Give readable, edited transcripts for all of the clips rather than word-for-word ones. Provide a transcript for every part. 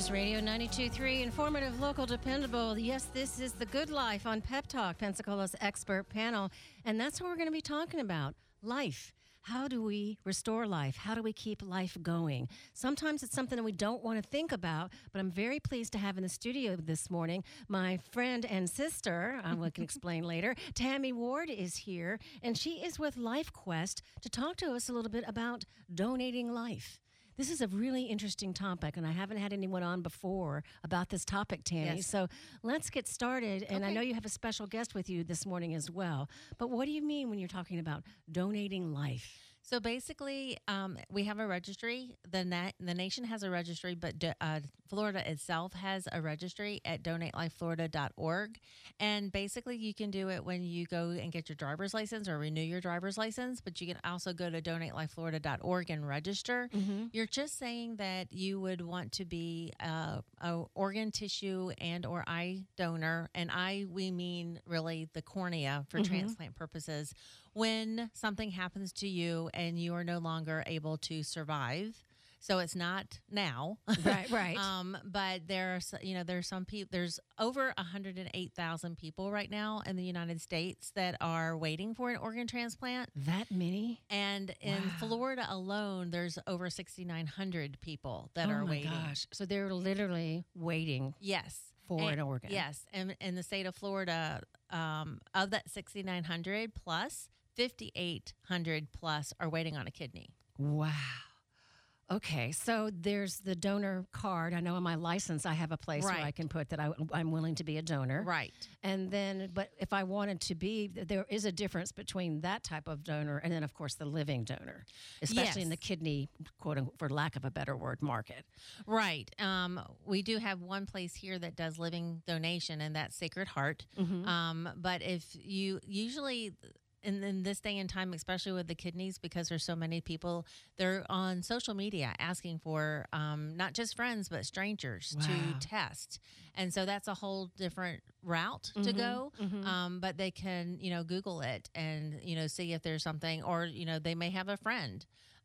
News Radio 92.3, informative, local, dependable. Yes, this is The Good Life on Pep Talk, Pensacola's expert panel. And that's what we're going to be talking about, life. How do we restore life? How do we keep life going? Sometimes it's something that we don't want to think about, but I'm very pleased to have in the studio this morning my friend and sister, I can explain later, Tammy Ward is here, and she is with LifeQuest to talk to us a little bit about donating life. This is a really interesting topic, and I haven't had anyone on before about this topic, Tammy. Yes. So let's get started. And I Okay. know you have a special guest with you this morning as well. But what do you mean when you're talking about donating life? So basically, we have a registry. The nation has a registry, but Florida itself has a registry at donatelifeflorida.org. And basically, you can do it when you go and get your driver's license or renew your driver's license. But you can also go to donatelifeflorida.org and register. You're just saying that you would want to be a organ, tissue, and or eye donor. And we mean really the cornea for transplant purposes. When something happens to you and you are no longer able to survive, so it's not now, Right. but there's some people. There's over 108,000 people right now in the United States that are waiting for an organ transplant. That many? And in Florida alone, there's over 6,900 people that are waiting. Oh, my gosh. So they're literally waiting Yes. for an organ. Yes. And in the state of Florida, of that 6,900 plus, 5,800 plus are waiting on a kidney. Wow. Okay, so there's the donor card. I know on my license I have a place where I Right. can put that I'm willing to be a donor. Right. And then, but if I wanted to be, there is a difference between that type of donor and then, of course, the living donor, especially in the Yes. kidney, quote, for lack of a better word, market. Right. We do have one place here that does living donation, and that's Sacred Heart. But if you usually... in this day and time, especially with the kidneys, because there's so many people, they're on social media asking for not just friends, but strangers to test. And so that's a whole different route to go. But they can, Google it and, see if there's something, or, they may have a friend.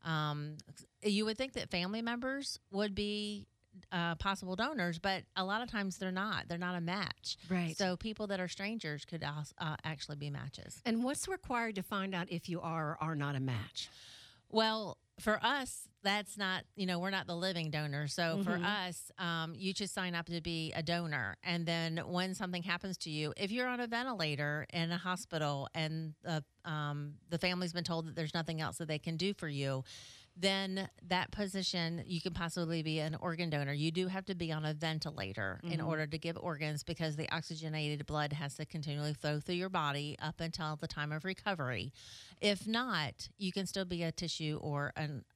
You would think that family members would be possible donors, but a lot of times they're not. They're not a match. Right. So people that are strangers could actually be matches. And what's required to find out if you are or are not a match? Well, for us, that's not, we're not the living donor. So for us, you just sign up to be a donor. And then when something happens to you, if you're on a ventilator in a hospital and the family's been told that there's nothing else that they can do for you, then that position, you can possibly be an organ donor. You do have to be on a ventilator in order to give organs, because the oxygenated blood has to continually flow through your body up until the time of recovery. If not, you can still be a tissue or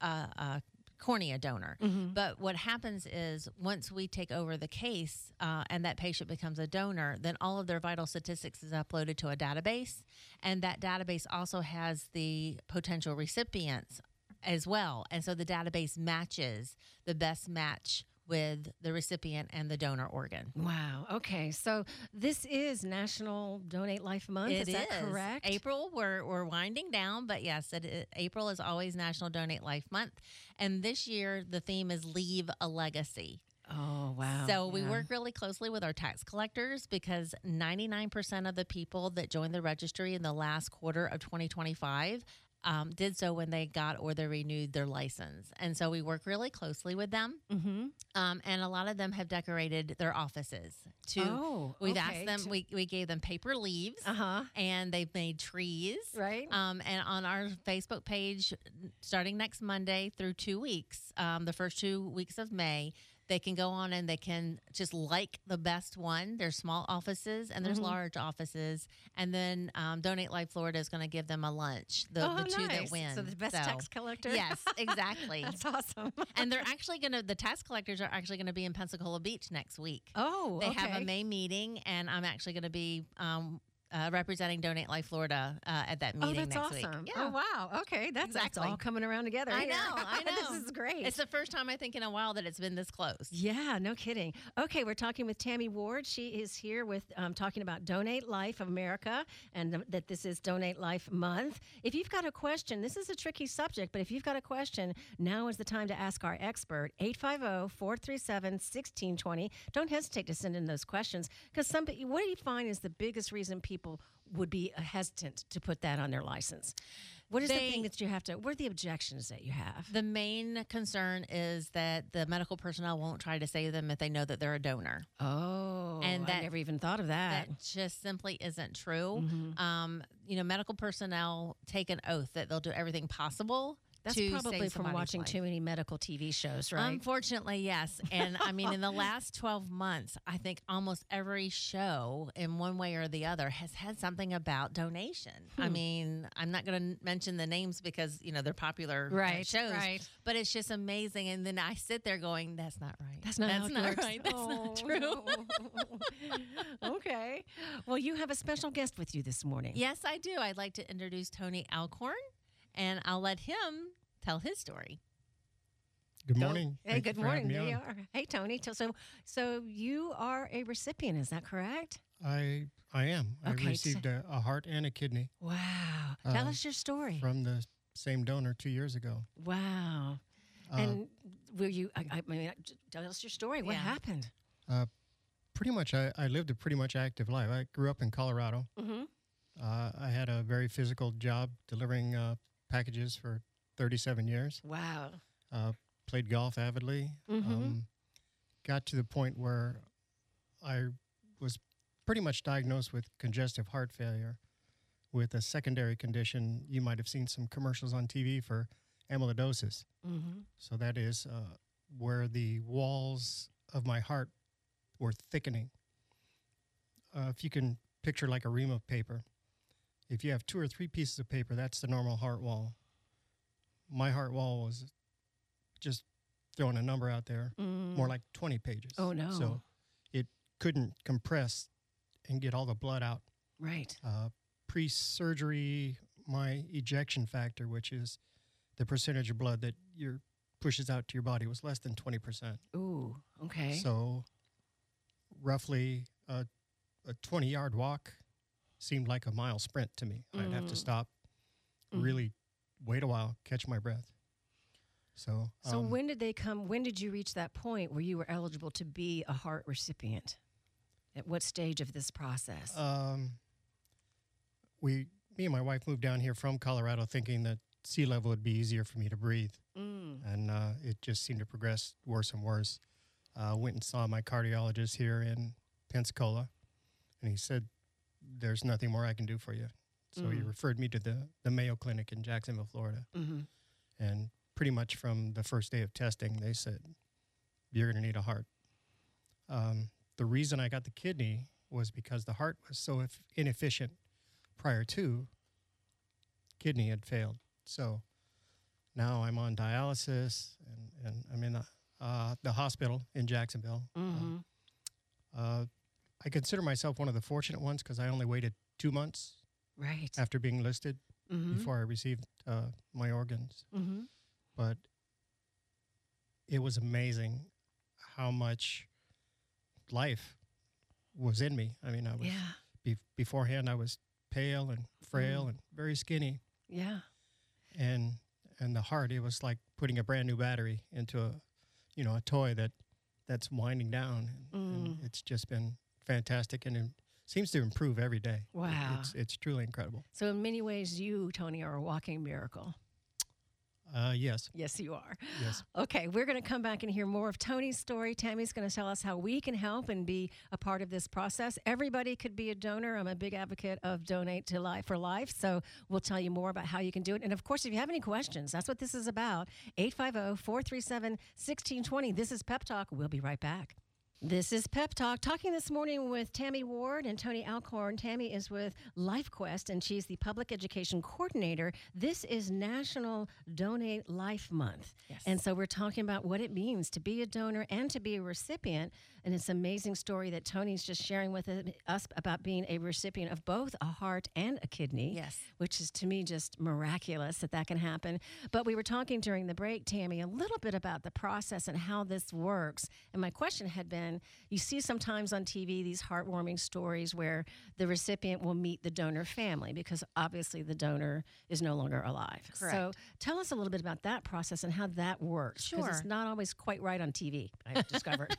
a cornea donor. But what happens is once we take over the case and that patient becomes a donor, then all of their vital statistics is uploaded to a database. And that database also has the potential recipients as well. And so the database matches the best match with the recipient and the donor organ. Wow. Okay. So this is National Donate Life Month. It is that correct? April, we're winding down, but yes, April is always National Donate Life Month. And this year, the theme is Leave a Legacy. Oh, wow. So we work really closely with our tax collectors, because 99% of the people that joined the registry in the last quarter of 2025 did so when they got or they renewed their license. And so we work really closely with them. And a lot of them have decorated their offices. We've asked them, we gave them paper leaves, and they've made trees. Right. And on our Facebook page, starting next Monday through 2 weeks, the first 2 weeks of May, they can go on and they can just like the best one. There's small offices and there's large offices. And then Donate Life Florida is going to give them a lunch, the two that win. So the best tax collector? Yes, exactly. That's awesome. And they're actually the tax collectors are actually going to be in Pensacola Beach next week. Oh, They okay. have a May meeting, and I'm actually going to be representing Donate Life Florida at that meeting that's next awesome. week. Oh, wow. Okay. That's Exactly. all coming around together. I here. know. I know. This is great. It's the first time I think in a while that it's been this close. Yeah, no kidding. Okay, we're talking with Tammy Ward. She is here with talking about Donate Life America and that this is Donate Life Month. If you've got a question, this is a tricky subject, but if you've got a question, now is the time to ask our expert, 850-437-1620. Don't hesitate to send in those questions because what do you find is the biggest reason people would be hesitant to put that on their license? What is the thing that you have to, what are the objections that you have? The main concern is that the medical personnel won't try to save them if they know that they're a donor. Oh, And I never even thought of that. That just simply isn't true. Mm-hmm. Medical personnel take an oath that they'll do everything possible. That's to probably save from somebody's watching life. too many medical TV shows, right? Unfortunately, yes. And I mean, in the last 12 months, I think almost every show in one way or the other has had something about donation. I mean, I'm not going to mention the names because, they're popular shows. Right. But it's just amazing. And then I sit there going, that's not right. That's not how it works. right. That's not true. Okay. Well, you have a special guest with you this morning. Yes, I do. I'd like to introduce Tony Alcorn, and I'll let him tell his story. Good morning. Hey, Thank you good for morning. having me There you on. are. Hey, Tony. So you are a recipient, is that correct? I am. Okay, I received a heart and a kidney Wow. Tell us your story. from the same donor 2 years ago. Wow. And were you, I mean, tell us your story. What Yeah. happened? Pretty much, I lived a pretty much active life. I grew up in Colorado. Mm-hmm. I had a very physical job delivering packages for 37 years. Wow. Played golf avidly. Mm-hmm. Got to the point where I was pretty much diagnosed with congestive heart failure with a secondary condition. You might have seen some commercials on TV for amyloidosis. Mm-hmm. So that is where the walls of my heart were thickening. If you can picture like a ream of paper, if you have 2 or 3 pieces of paper, that's the normal heart wall. My heart wall was just throwing a number out there, more like 20 pages. Oh, no. So it couldn't compress and get all the blood out. Right. Pre-surgery, my ejection factor, which is the percentage of blood that pushes out to your body, was less than 20%. Ooh, okay. So roughly a 20-yard walk seemed like a mile sprint to me. I'd have to stop, really wait a while, catch my breath. So when did you reach that point where you were eligible to be a heart recipient? At what stage of this process? me and my wife moved down here from Colorado thinking that sea level would be easier for me to breathe. And it just seemed to progress worse and worse. Went and saw my cardiologist here in Pensacola, and he said, there's nothing more I can do for you. So he referred me to the Mayo Clinic in Jacksonville, Florida. Mm-hmm. And pretty much from the first day of testing, they said, you're going to need a heart. The reason I got the kidney was because the heart was so inefficient prior to, kidney had failed. So now I'm on dialysis, and I'm in the hospital in Jacksonville. Mm-hmm. I consider myself one of the fortunate ones because I only waited 2 months Right. after being listed before I received my organs. Mm-hmm. But it was amazing how much life was in me. I mean, I was beforehand I was pale and frail and very skinny, Yeah. and the heart, it was like putting a brand new battery into a toy that's winding down. And it's just been fantastic, and it seems to improve every day. Wow. It's truly incredible. So in many ways, you, Tony, are a walking miracle. Yes. Yes, you are. Yes. Okay, we're going to come back and hear more of Tony's story. Tammy's going to tell us how we can help and be a part of this process. Everybody could be a donor. I'm a big advocate of Donate to Life for Life, so we'll tell you more about how you can do it. And, of course, if you have any questions, that's what this is about, 850-437-1620. This is Pep Talk. We'll be right back. This is Pep Talk, talking this morning with Tammy Ward and Tony Alcorn. Tammy is with LifeQuest, and she's the Public Education Coordinator. This is National Donate Life Month. Yes. And so we're talking about what it means to be a donor and to be a recipient. And it's an amazing story that Tony's just sharing with us about being a recipient of both a heart and a kidney. Yes. Which is to me just miraculous that can happen. But we were talking during the break, Tammy, a little bit about the process and how this works. And my question had been, you see sometimes on TV these heartwarming stories where the recipient will meet the donor family because obviously the donor is no longer alive. Correct. So tell us a little bit about that process and how that works. Because Sure. it's not always quite right on TV, I've discovered.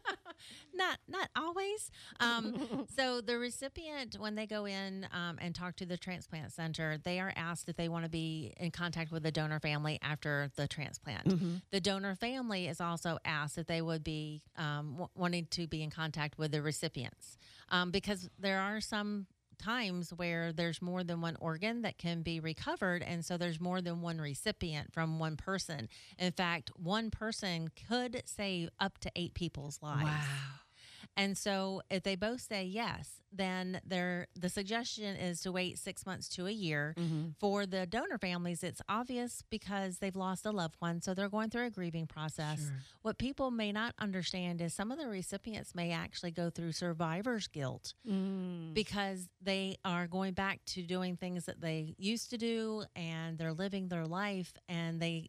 Not always. So the recipient, when they go in and talk to the transplant center, they are asked if they want to be in contact with the donor family after the transplant. The donor family is also asked if they would be wanting to be in contact with the recipients, because there are some times where there's more than one organ that can be recovered, and so there's more than one recipient from one person. In fact, one person could save up to 8 people's lives. Wow. And so if they both say yes, then the suggestion is to wait 6 months to a year. For the donor families, it's obvious because they've lost a loved one, so they're going through a grieving process. Sure. What people may not understand is some of the recipients may actually go through survivor's guilt because they are going back to doing things that they used to do, and they're living their life, and they,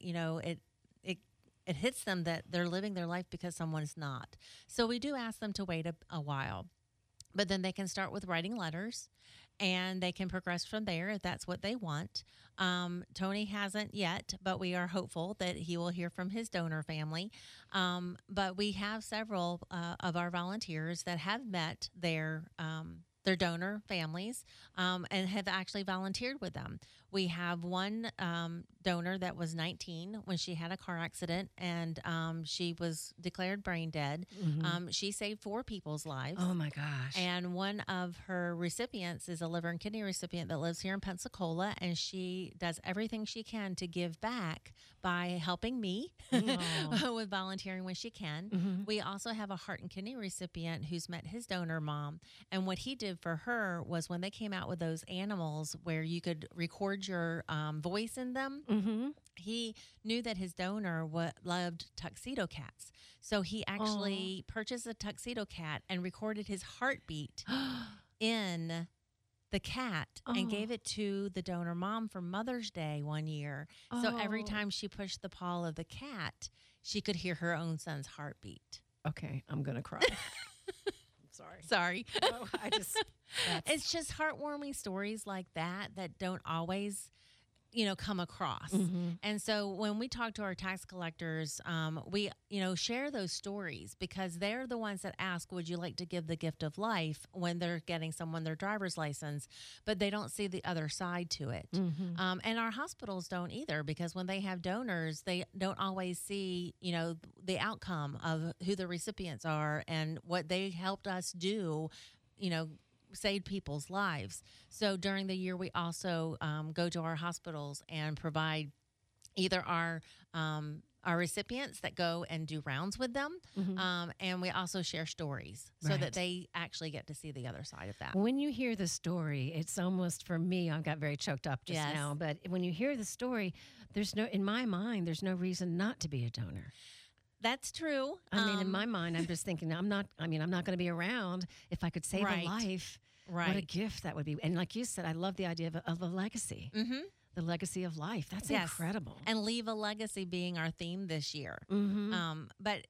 it hits them that they're living their life because someone's not. So we do ask them to wait a while, but then they can start with writing letters, and they can progress from there if that's what they want. Tony hasn't yet, but we are hopeful that he will hear from his donor family. But we have several of our volunteers that have met their donor families and have actually volunteered with them. We have one donor that was 19 when she had a car accident, and she was declared brain dead. She saved 4 people's lives. Oh, my gosh. And one of her recipients is a liver and kidney recipient that lives here in Pensacola, and she does everything she can to give back by helping me with volunteering when she can. We also have a heart and kidney recipient who's met his donor mom, and what he did for her was when they came out with those animals where you could record your voice in them, he knew that his donor loved tuxedo cats. So he actually purchased a tuxedo cat and recorded his heartbeat in the cat and gave it to the donor mom for Mother's Day one year. So every time she pushed the paw of the cat, she could hear her own son's heartbeat. Okay, I'm going to cry. Sorry. No, It's just heartwarming stories like that don't always, come across. And so when we talk to our tax collectors, we, share those stories because they're the ones that ask, would you like to give the gift of life when they're getting someone their driver's license, but they don't see the other side to it. And our hospitals don't either, because when they have donors, they don't always see, the outcome of who the recipients are and what they helped us do, saved people's lives. So during the year, we also go to our hospitals and provide either our recipients that go and do rounds with them, and we also share stories so that they actually get to see the other side of that. When you hear the story, it's almost, for me, I got very choked up just now, but when you hear the story, in my mind, there's no reason not to be a donor. That's true. I mean, in my mind, I'm just thinking, I'm not going to be around. If I could save a life, what a gift that would be. And like you said, I love the idea of a legacy. The legacy of life. That's incredible. And leave a legacy being our theme this year. But,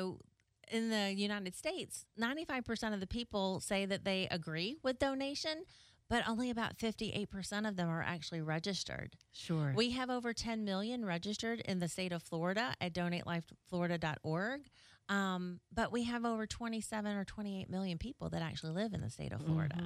in the United States, 95% of the people say that they agree with donation, but only about 58% of them are actually registered. Sure. We have over 10 million registered in the state of Florida at donatelifeflorida.org. But we have over 27 or 28 million people that actually live in the state of Florida.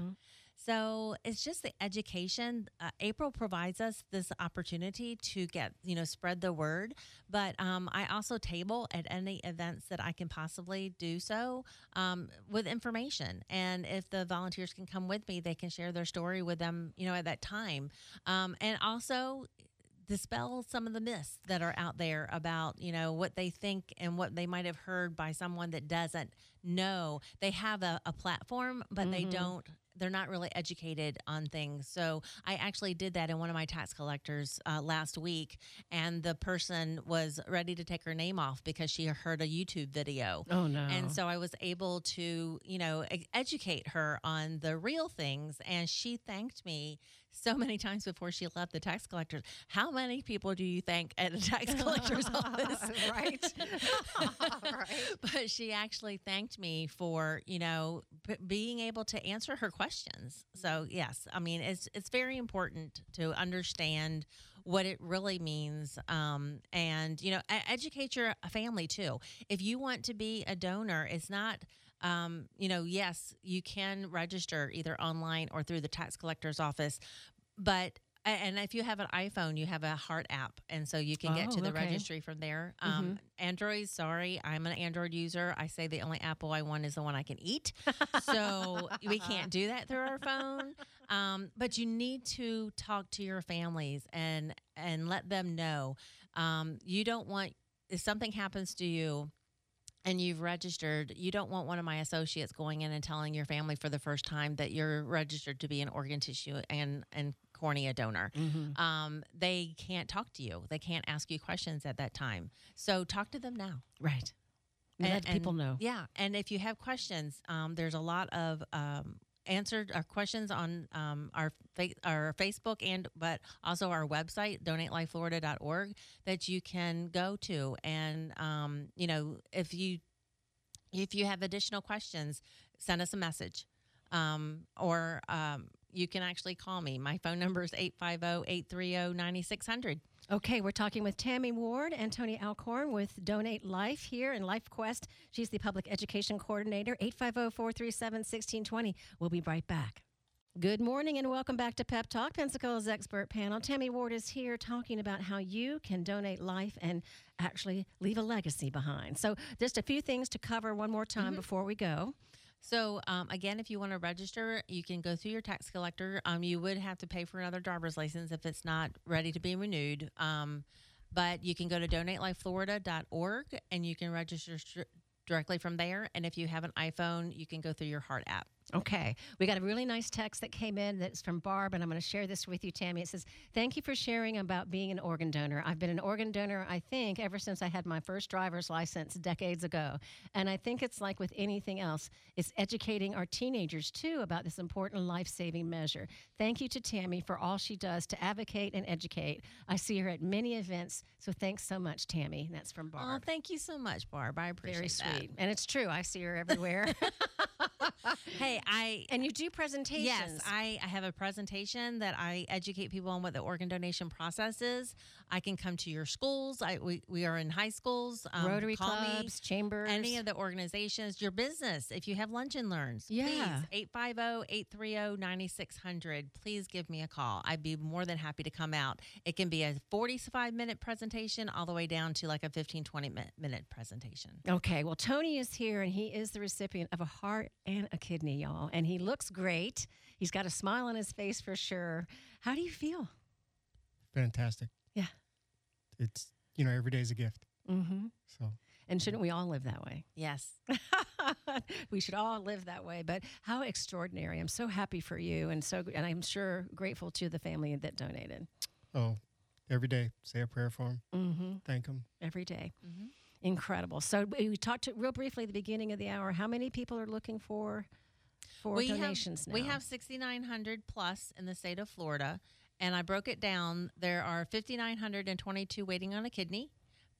So it's just the education. April provides us this opportunity to get, spread the word. But I also table at any events that I can possibly do so with information. And if the volunteers can come with me, they can share their story with them, at that time. And also dispel some of the myths that are out there about, what they think and what they might have heard by someone that doesn't know. They have a platform, but they don't they're not really educated on things. So I actually did that in one of my tax collectors last week, and the person was ready to take her name off because she heard a YouTube video. Oh, no. And so I was able to, educate her on the real things, and she thanked me so many times before she left the tax collectors. How many people do you thank at a tax collector's office? Right. Right. But she actually thanked me for, being able to answer her questions. So yes, I mean, it's very important to understand what it really means, and educate your family too. If you want to be a donor, it's not. Yes, you can register either online or through the tax collector's office, and if you have an iPhone, you have a Heart app, and so you can get to the registry from there. Android, sorry, I'm an Android user. I say the only Apple I want is the one I can eat, so we can't do that through our phone. But you need to talk to your families and let them know. You don't want, if something happens to you and you've registered, you don't want one of my associates going in and telling your family for the first time that you're registered to be an organ tissue and cornea donor. They can't talk to you. They can't ask you questions at that time. So talk to them now. Right. Let people know. Yeah. And if you have questions, there's a lot of answered our questions on our Facebook but also our website, donatelifeflorida.org, that you can go to. And, if you have additional questions, send us a message, or you can actually call me. My phone number is 850-830-9600. Okay, we're talking with Tammy Ward and Tony Alcorn with Donate Life here in LifeQuest. She's the Public Education Coordinator, 850-437-1620. We'll be right back. Good morning and welcome back to Pep Talk, Pensacola's expert panel. Tammy Ward is here talking about how you can donate life and actually leave a legacy behind. So just a few things to cover one more time before we go. So, again, if you want to register, you can go through your tax collector. You would have to pay for another driver's license if it's not ready to be renewed. But you can go to donatelifeflorida.org and you can register directly from there. And if you have an iPhone, you can go through your Heart app. Okay. We got a really nice text that came in that's from Barb, and I'm going to share this with you, Tammy. It says, thank you for sharing about being an organ donor. I've been an organ donor, I think, ever since I had my first driver's license decades ago. And I think it's like with anything else, it's educating our teenagers, too, about this important life-saving measure. Thank you to Tammy for all she does to advocate and educate. I see her at many events, so thanks so much, Tammy. And that's from Barb. Oh, thank you so much, Barb. I appreciate that. Very sweet. And it's true. I see her everywhere. Hey, and you do presentations. Yes, I have a presentation that I educate people on what the organ donation process is. I can come to your schools. We are in high schools. Rotary call clubs, me, chambers. any of the organizations, your business. If you have lunch and learns, yeah. Please, 850-830-9600. Please give me a call. I'd be more than happy to come out. It can be a 45-minute presentation all the way down to like a 15, 20-minute presentation. Okay, well, Tony is here, and he is the recipient of a heart and a kidney, y'all. And he looks great. He's got a smile on his face for sure. How do you feel? Fantastic. Yeah. It's, every day's a gift. Mm-hmm. So. And shouldn't we all live that way? Yes. We should all live that way. But how extraordinary. I'm so happy for you, and I'm sure grateful to the family that donated. Oh, every day, say a prayer for them. Mm-hmm. Thank them. Every day. Mm-hmm. Incredible. So we talked real briefly at the beginning of the hour. How many people are looking for donations now? We have 6,900 plus in the state of Florida, and I broke it down. There are 5,922 waiting on a kidney,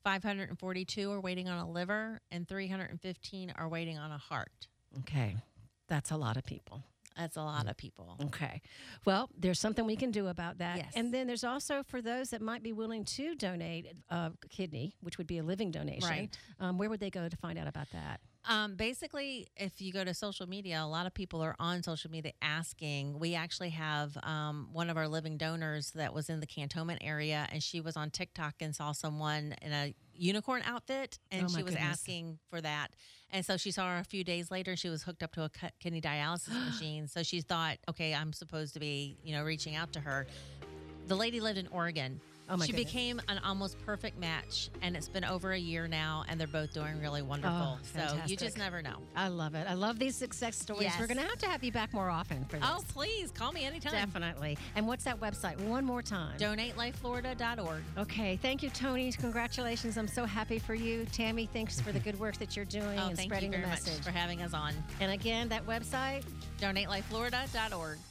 542 are waiting on a liver, and 315 are waiting on a heart. Okay. That's a lot of people. That's a lot of people. Okay. Well, there's something we can do about that. Yes. And then there's also for those that might be willing to donate a kidney, which would be a living donation. Right. Where would they go to find out about that? Basically, if you go to social media, a lot of people are on social media asking. We actually have one of our living donors that was in the Cantonment area, and she was on TikTok and saw someone in a unicorn outfit, and she was asking for that. And so she saw her a few days later. She was hooked up to a kidney dialysis machine. So she thought, okay, I'm supposed to be, reaching out to her. The lady lived in Oregon. Oh, my She goodness. became an almost perfect match, and it's been over a year now, and they're both doing really wonderful. Oh, So you fantastic. just never know. I love it. I love these success stories. Yes. We're going to have you back more often for this. Oh, please call me anytime. Definitely. And what's that website? One more time. DonateLifeFlorida.org. Okay. Thank you, Tony. Congratulations. I'm so happy for you. Tammy, thanks for the good work that you're doing Oh, and thank you spreading very the much message. for having us on. And again, that website? DonateLifeFlorida.org.